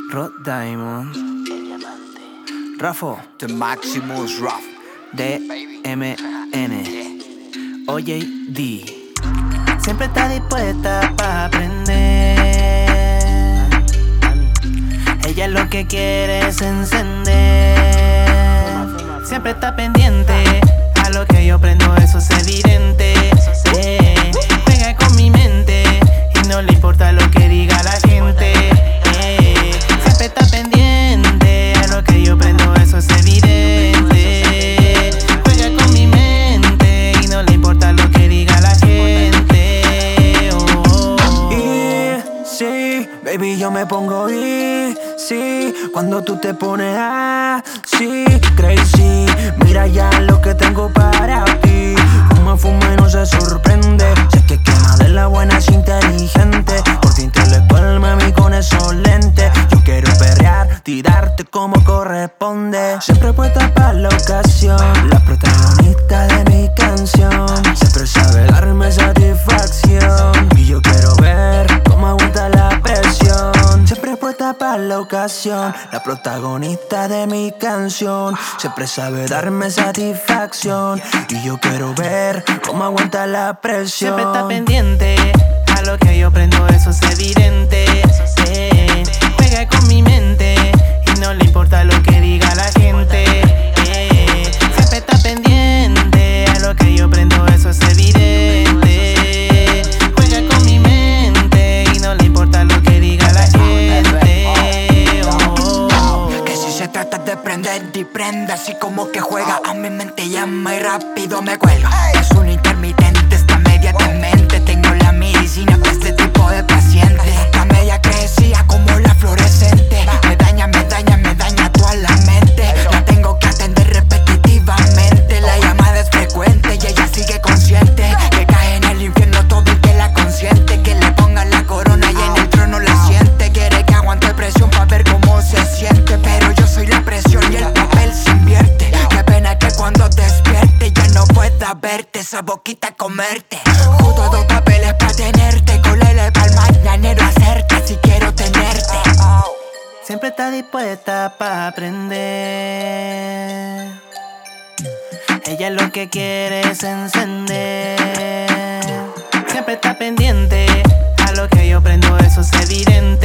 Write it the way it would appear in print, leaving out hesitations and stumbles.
Rod Diamond, Rafo, The Maximus Ruff, DMN, OJD. Siempre está dispuesta para aprender. Ella lo que quiere es encender. Siempre está pendiente a lo que yo prendo, eso es evidente. Juega con mi mente y no le importa lo que diga la gente. Siempre está pendiente a lo que yo prendo, eso es evidente. Juega con mi mente y no le importa lo que diga la gente. Y sí, baby, yo me pongo easy cuando tú te pones así, crazy. Mira ya lo que tengo para ti. Fuma y no se sorprende. Sé que quema de la buena es inteligente. Por ti intelectual, mami, con esos lentes. Yo quiero perrear, tirarte como corresponde. Siempre puesta para la ocasión, la protagonista de mi canción. Siempre sabe darme satisfacción y yo quiero ver cómo aguanta la presión. Siempre puesta para la ocasión, la protagonista de mi canción. Siempre sabe darme satisfacción y yo quiero ver cómo aguanta la presión. Siempre está pendiente a lo que yo prendo, eso es evidente. Juega con mi mente y no le importa lo que diga la gente. Siempre está pendiente a lo que yo prendo, eso es evidente. Juega con mi mente y no le importa lo que diga la gente. Que si se trata de prender y prende, así como que juega a mi mente, llama y rápido me cuelga. Es un intermitente, está media demente. Tengo la medicina para este tipo de paciente. La media crecía como la fluorescente. Me daña toda la mente. La tengo que atender repetitivamente. La llamada es frecuente y ella sigue consciente. Que cae en el infierno todo el que la consiente. Que le ponga la corona y en el trono la siente. Quiere que aguante presión para ver cómo se siente. Pero yo soy la presión y el papel se invierte. Qué pena que cuando despierte ya no pueda verte, esa boquita comerte. Justo dos papeles para tenerte. Colele pa'l mañanero hacerte si quiero tenerte. Siempre está dispuesta para aprender. Ella lo que quiere es encender. Siempre está pendiente a lo que yo prendo, eso es evidente.